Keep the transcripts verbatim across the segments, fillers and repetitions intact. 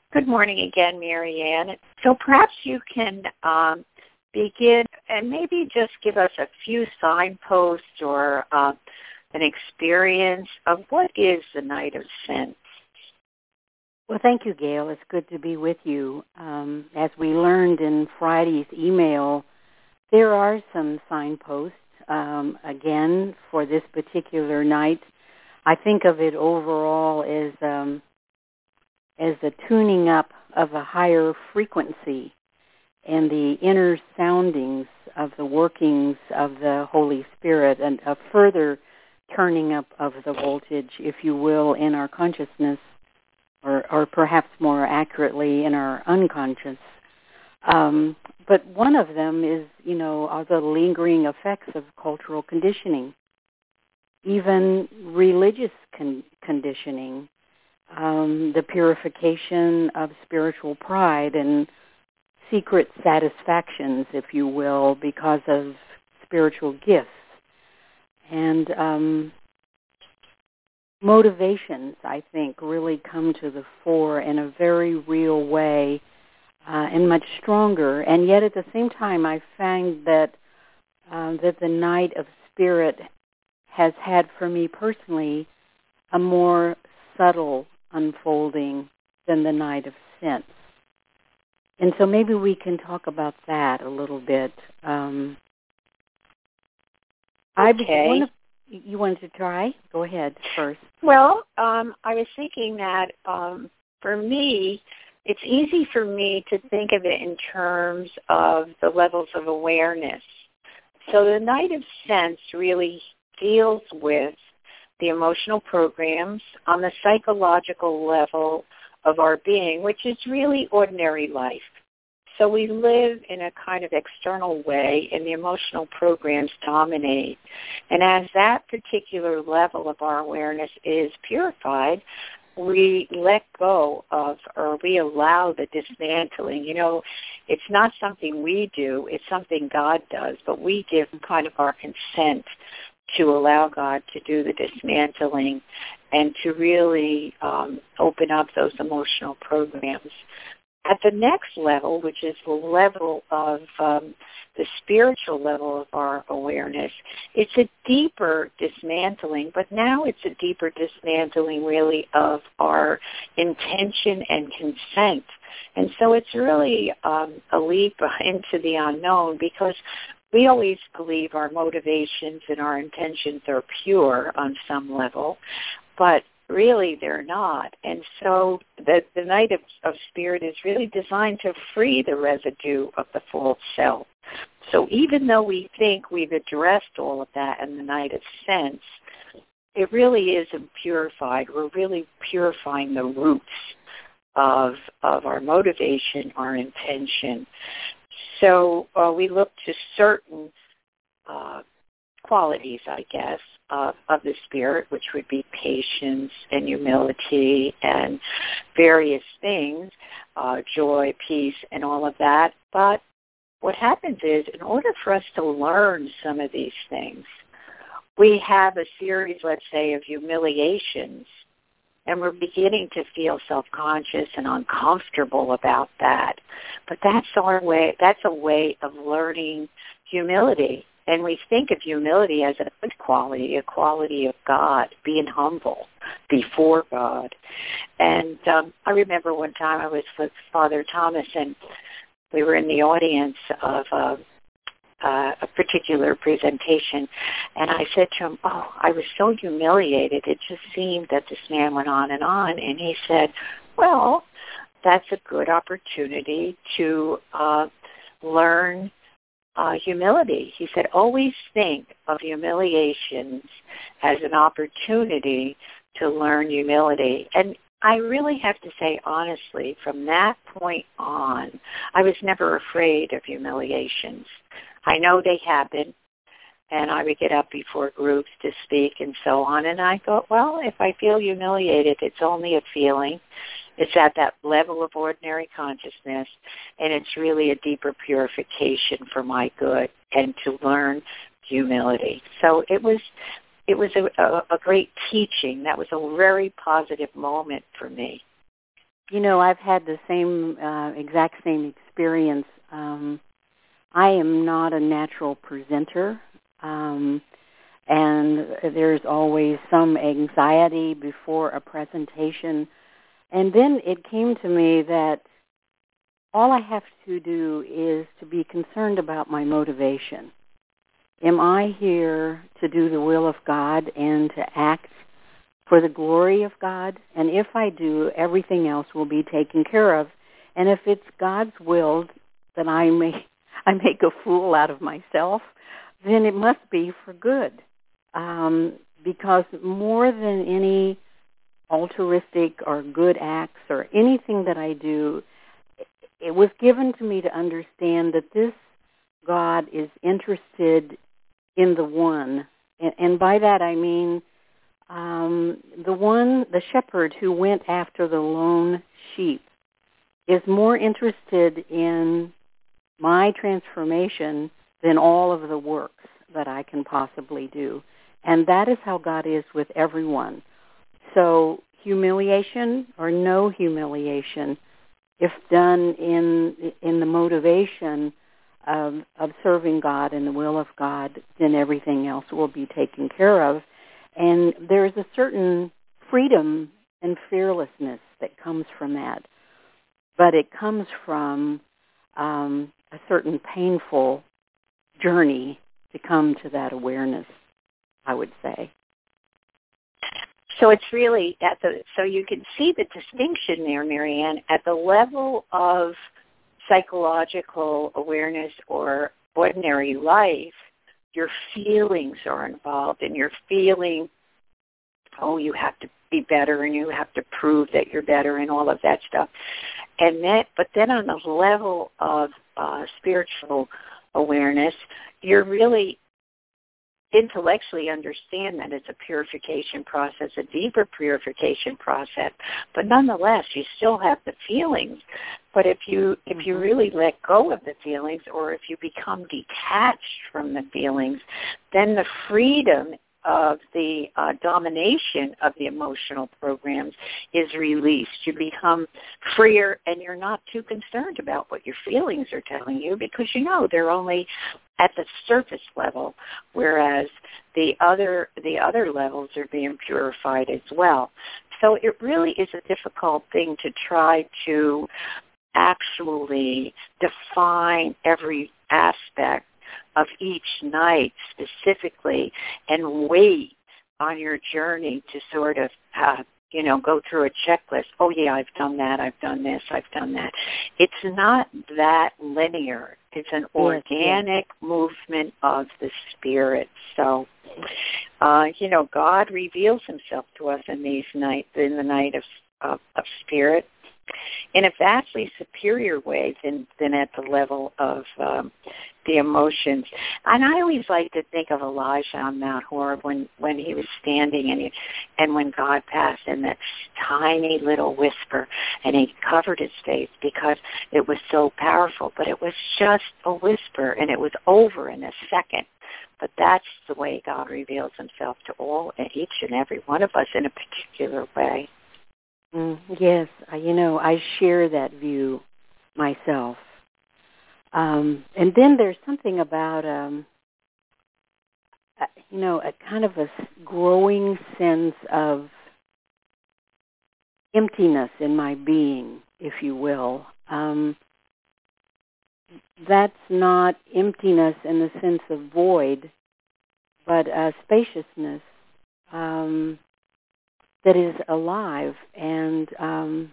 Good morning again, Marianne. So perhaps you can um, begin and maybe just give us a few signposts or uh, an experience of what is the Night of Sense. Well, thank you, Gail. It's good to be with you. Um, as we learned in Friday's email, there are some signposts, um, again, for this particular night. I think of it overall as um, as the tuning up of a higher frequency and the inner soundings of the workings of the Holy Spirit and a further turning up of the voltage, if you will, in our consciousness, or, or perhaps more accurately in our unconscious. Um, but one of them is, you know, are the lingering effects of cultural conditioning, even religious con- conditioning, um, the purification of spiritual pride and secret satisfactions, if you will, because of spiritual gifts. And um, motivations, I think, really come to the fore in a very real way uh, and much stronger. And yet at the same time, I find that uh, that the Night of Spirit has had for me personally a more subtle unfolding than the Night of Sense. And so maybe we can talk about that a little bit. Um, Okay. I one of, you wanted to try? Go ahead first. Well, um, I was thinking that um, for me, it's easy for me to think of it in terms of the levels of awareness. So the Night of Sense really deals with the emotional programs on the psychological level of our being, which is really ordinary life. So we live in a kind of external way, and the emotional programs dominate. And as that particular level of our awareness is purified, we let go of, or we allow the dismantling. You know, it's not something we do, it's something God does, but we give kind of our consent to allow God to do the dismantling and to really um, open up those emotional programs. At the next level, which is the level of um, the spiritual level of our awareness, it's a deeper dismantling, but now it's a deeper dismantling really of our intention and consent. And so it's really um, a leap into the unknown, because we always believe our motivations and our intentions are pure on some level, but really they're not. And so the, the Night of, of Spirit is really designed to free the residue of the false self. So even though we think we've addressed all of that in the Night of Sense, it really isn't purified. We're really purifying the roots of of our motivation, our intention. So uh, we look to certain uh, qualities, I guess, of, of the Spirit, which would be patience and humility and various things, uh, joy, peace, and all of that. But what happens is, in order for us to learn some of these things, we have a series, let's say, of humiliations, and we're beginning to feel self-conscious and uncomfortable about that. But that's our way, that's a way of learning humility. And we think of humility as a good quality, a quality of God, being humble before God. And um, I remember one time I was with Father Thomas, and we were in the audience of uh, uh, a particular presentation, and I said to him, oh, I was so humiliated. It just seemed that this man went on and on. And he said, well, that's a good opportunity to uh, learn Uh, humility. He said, always think of humiliations as an opportunity to learn humility. And I really have to say, honestly, from that point on, I was never afraid of humiliations. I know they happen, and I would get up before groups to speak and so on, and I thought, well, if I feel humiliated, it's only a feeling. It's at that level of ordinary consciousness, and it's really a deeper purification for my good and to learn humility. So it was it was a, a, a great teaching. That was a very positive moment for me. You know, I've had the same, uh, exact same experience. Um, I am not a natural presenter, um, and there's always some anxiety before a presentation. And then it came to me that all I have to do is to be concerned about my motivation. Am I here to do the will of God and to act for the glory of God? And if I do, everything else will be taken care of. And if it's God's will that I make, I make a fool out of myself, then it must be for good. Um, because more than any altruistic or good acts or anything that I do, it was given to me to understand that this God is interested in the one. And, and by that I mean um, the one, the shepherd who went after the lone sheep is more interested in my transformation than all of the works that I can possibly do. And that is how God is with everyone. So humiliation or no humiliation, if done in in the motivation of, of serving God and the will of God, then everything else will be taken care of. And there's a certain freedom and fearlessness that comes from that. But it comes from um, a certain painful journey to come to that awareness, I would say. So it's really at the, so you can see the distinction there, Marianne, at the level of psychological awareness or ordinary life, your feelings are involved, and you're feeling, oh, you have to be better and you have to prove that you're better and all of that stuff. And that, but then on the level of uh, spiritual awareness, you're really intellectually understand that it's a purification process, a deeper purification process, but nonetheless, you still have the feelings. But if you if you really let go of the feelings, or if you become detached from the feelings, then the freedom of the uh, domination of the emotional programs is released. You become freer, and you're not too concerned about what your feelings are telling you, because you know they're only at the surface level, whereas the other the other levels are being purified as well. So it really is a difficult thing to try to actually define every aspect of each night specifically and wait on your journey to sort of, uh, you know, go through a checklist. Oh, yeah, I've done that, I've done this, I've done that. It's not that linear. It's an organic yes. movement of the spirit. So, uh, you know, God reveals himself to us in these nights, in the night of, of, of spirit, in a vastly superior way than, than at the level of um, the emotions. And I always like to think of Elijah on Mount Horeb when, when he was standing and he, and when God passed in that tiny little whisper, and he covered his face because it was so powerful. But it was just a whisper, and it was over in a second. But that's the way God reveals himself to all and each and every one of us in a particular way. Mm, yes, you know, I share that view myself. Um, and then there's something about, um, uh, you know, a kind of a growing sense of emptiness in my being, if you will. Um, that's not emptiness in the sense of void, but a spaciousness um, that is alive, and um,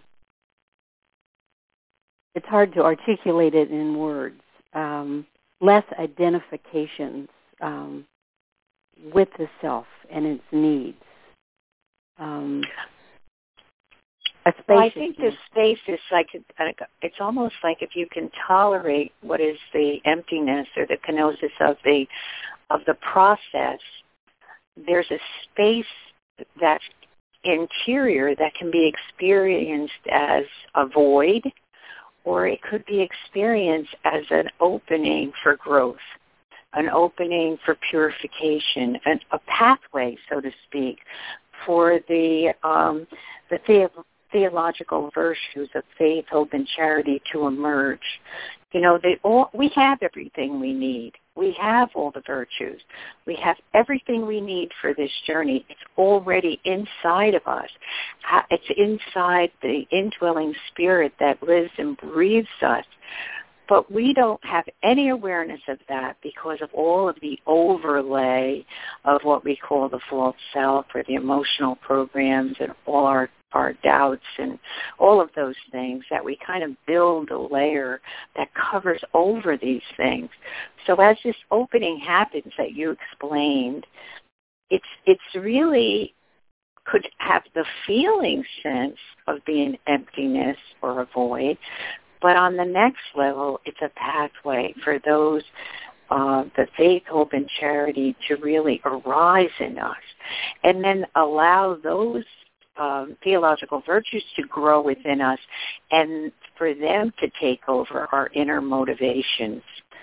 it's hard to articulate it in words. Um, less identifications um, with the self and its needs. Um, a well, I think the space is like, it's almost like if you can tolerate what is the emptiness or the kenosis of the of the process, there's a space that's interior that can be experienced as a void, or it could be experienced as an opening for growth, an opening for purification, and a pathway, so to speak, for the um, the, the theological virtues of faith, hope, and charity to emerge. You know, they all, we have everything we need. We have all the virtues. We have everything we need for this journey. It's already inside of us. It's inside the indwelling spirit that lives and breathes us. But we don't have any awareness of that because of all of the overlay of what we call the false self or the emotional programs and all our, our doubts and all of those things that we kind of build a layer that covers over these things. So as this opening happens that you explained, it's it's really could have the feeling sense of being emptiness or a void. But on the next level, it's a pathway for those, uh, the faith, hope, and charity to really arise in us and then allow those um, theological virtues to grow within us and for them to take over our inner motivations.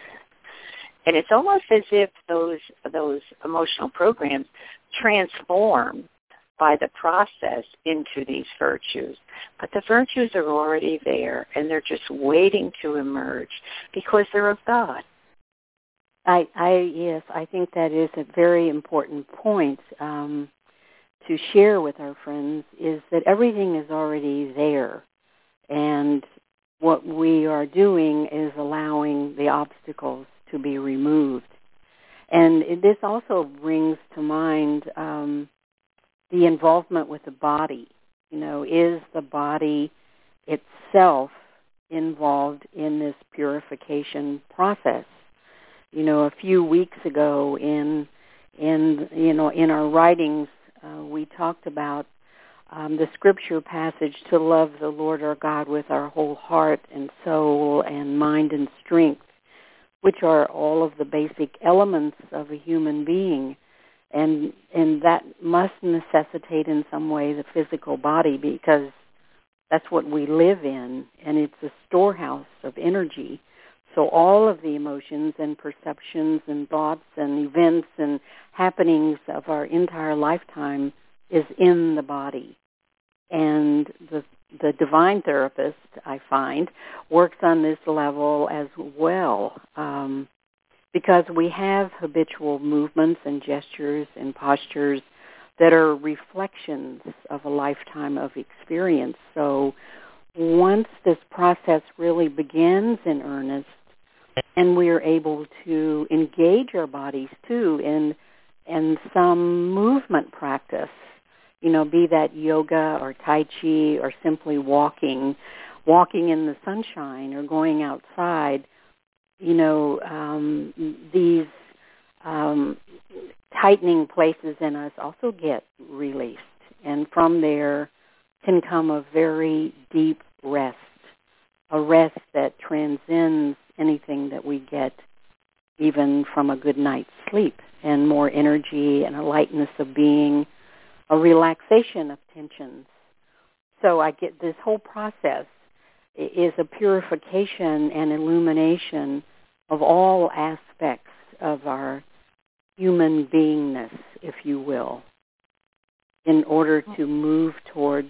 And it's almost as if those those emotional programs transform by the process into these virtues. But the virtues are already there, and they're just waiting to emerge because they're of God. I, I yes, I think that is a very important point um, to share with our friends, is that everything is already there. And what we are doing is allowing the obstacles to be removed. And this also brings to mind um, the involvement with the body. You know, is the body itself involved in this purification process? You know, a few weeks ago in in you know in our writings, uh, we talked about um, the scripture passage to love the Lord our God with our whole heart and soul and mind and strength, which are all of the basic elements of a human being. And and that must necessitate in some way the physical body, because that's what we live in, and it's a storehouse of energy. So all of the emotions and perceptions and thoughts and events and happenings of our entire lifetime is in the body. And the the divine therapist, I find, works on this level as well. Um, because we have habitual movements and gestures and postures that are reflections of a lifetime of experience. So once this process really begins in earnest, and we are able to engage our bodies too in in some movement practice, you know, be that yoga or Tai Chi or simply walking, walking in the sunshine or going outside, you know, um, these um, tightening places in us also get released. And from there can come a very deep rest, a rest that transcends anything that we get even from a good night's sleep, and more energy and a lightness of being, a relaxation of tensions. So I get this whole process is a purification and illumination of all aspects of our human beingness, if you will, in order to move towards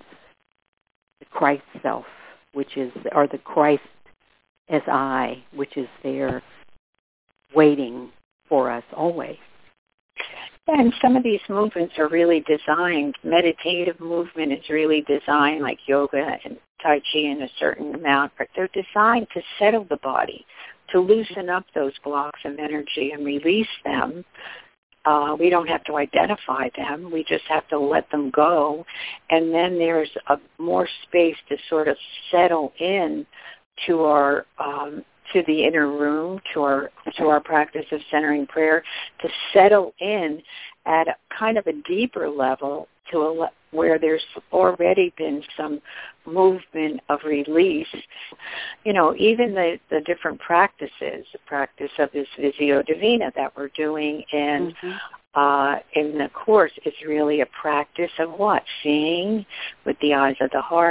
the Christ self, which is, or the Christ as I, which is there waiting for us always. And some of these movements are really designed, meditative movement is really designed, like yoga and Tai Chi in a certain amount, but they're designed to settle the body, to loosen up those blocks of energy and release them. Uh, we don't have to identify them. We just have to let them go. And then there's a more space to sort of settle in to our um, to the inner room, to our to our practice of centering prayer, to settle in at a kind of a deeper level to a, where there's already been some movement of release. You know, even the, the different practices, the practice of this Visio Divina that we're doing in, mm-hmm. uh, in the Course is really a practice of what? Seeing with the eyes of the heart,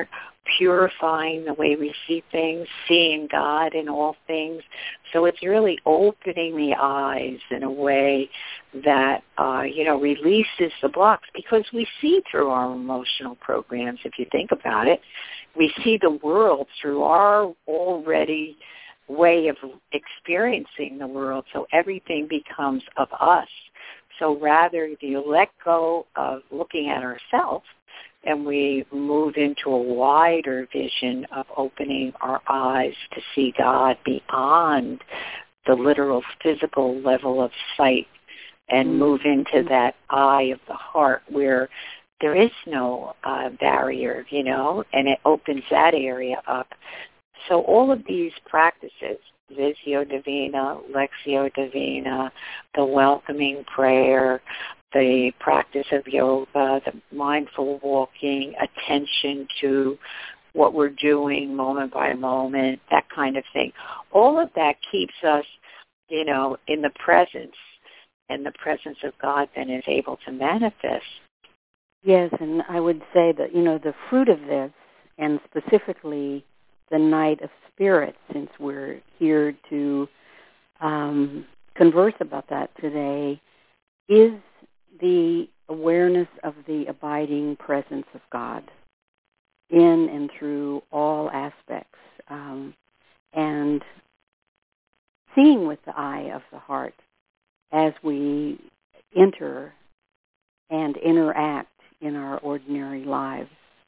purifying the way we see things, seeing God in all things. So it's really opening the eyes in a way that, uh, you know, releases the blocks, because we see through our emotional programs, if you think about it. We see the world through our already way of experiencing the world, so everything becomes of us. So rather you let go of looking at ourselves, and we move into a wider vision of opening our eyes to see God beyond the literal physical level of sight, and mm-hmm. move into that eye of the heart where there is no uh, barrier, you know, and it opens that area up. So all of these practices, Visio Divina, Lectio Divina, the welcoming prayer, the practice of yoga, the mindful walking, attention to what we're doing moment by moment, that kind of thing. All of that keeps us, you know, in the presence, and the presence of God then is able to manifest. Yes, and I would say that, you know, the fruit of this, and specifically the Night of Spirits, since we're here to um, converse about that today, is the awareness of the abiding presence of God in and through all aspects, um, and seeing with the eye of the heart as we enter and interact in our ordinary lives.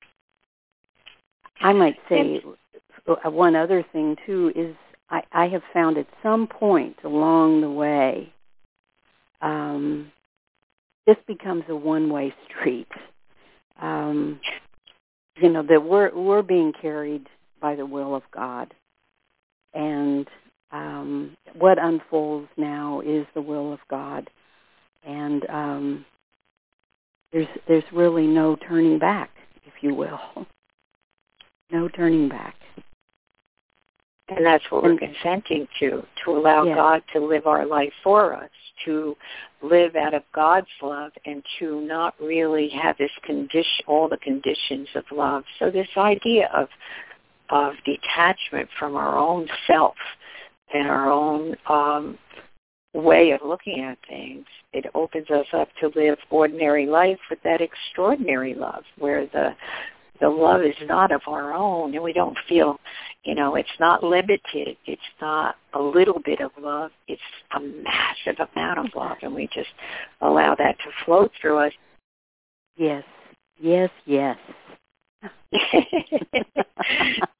I might say one other thing, too, is I, I have found at some point along the way, um, this becomes a one-way street. Um, you know, that we're, we're being carried by the will of God. And um, what unfolds now is the will of God. And um, there's there's really no turning back, if you will. No turning back. And that's what we're consenting to, to allow yes. God to live our life for us, to live out of God's love, and to not really have this condition, all the conditions of love. So this idea of of detachment from our own self and our own um, way of looking at things, it opens us up to live ordinary life with that extraordinary love, where the the love is not of our own, and we don't feel, you know, it's not limited. It's not a little bit of love. It's a massive amount of love, and we just allow that to flow through us. Yes, yes, yes.